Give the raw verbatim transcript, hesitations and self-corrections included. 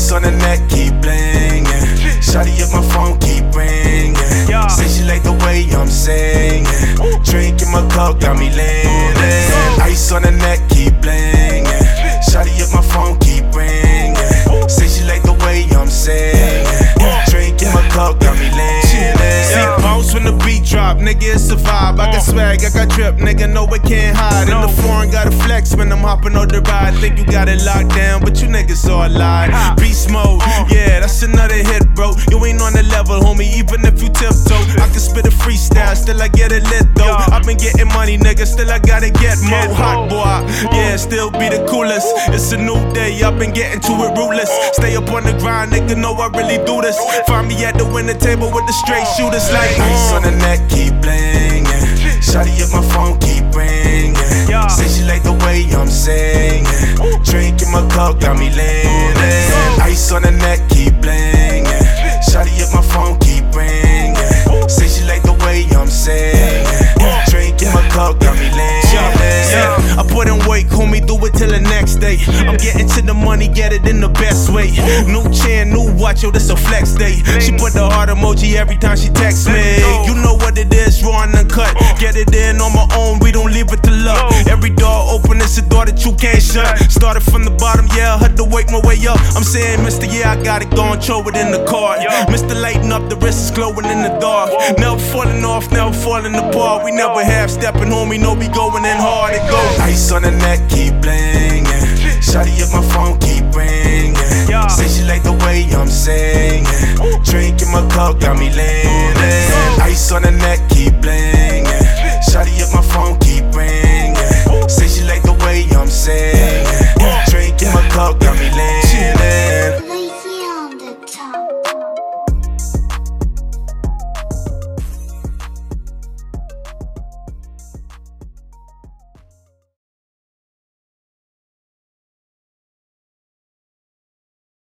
Ice on the neck, keep blingin'. Shawty if my phone keep ringing. Say she like the way I'm singing. Drink in my cup, got me leaning. Ice on the neck, keep blingin'. Shawty if my phone keep ringing. Say she like the way I'm singing. Drink in my cup, got me leaning. See, bounce when the beat drop, nigga, it's a vibe. I got swag, I got drip, nigga, no it can't hide. In the foreign, gotta flex when I'm hopping on the ride. Think you got it locked down, but you niggas all lie. Beast mode, yeah, that's another hit, bro. You ain't on the level, homie, even if you tiptoe. I can spit a freestyle, still I get it lit, though. I've been getting money, nigga, still I gotta get more. Hot boy, yeah, still be the coolest. It's a new day, I've been getting to it ruthless. Stay up on the grind, nigga, know I really do this. Find me at the winner table with the straight shooters like Ice on the neck, keep blingin'. Shawty if my phone keep ringing. Say she like the way I'm singing. Drink in my cup, got me leaning. Ice on the neck, keep blingin'. Shawty if my phone keep ringing. Say she like the way I'm singing. Drink in my cup, got me leaning. I put in work, homie, do it till the next day. I'm getting to the money, get it in the best way. New chain, new watch, yo, this a flex day. She put the heart emoji every time she texts me. You know what it is, raw and uncut. Get it in on my own, we don't leave it to luck. Every door open, it's a door that you can't shut. Started from the bottom, yeah, I had to wake my way up. I'm saying, Mister, yeah, I got it going, throw it in the cart. Mister Lighten up, the wrist is glowing in the dark. Never falling off, never falling apart. We never half stepping, homie, no, we going in hard. It goes. Ice on the neck, keep blingin'. Shawty if my phone keep ringing. Say she like the way I'm singing. Drink in my cup, got me leaning. Ice on the neck, keep blingin'. Shawty if my phone keep ringing. Say she like the way I'm singing. Drink in my cup, got me leaning.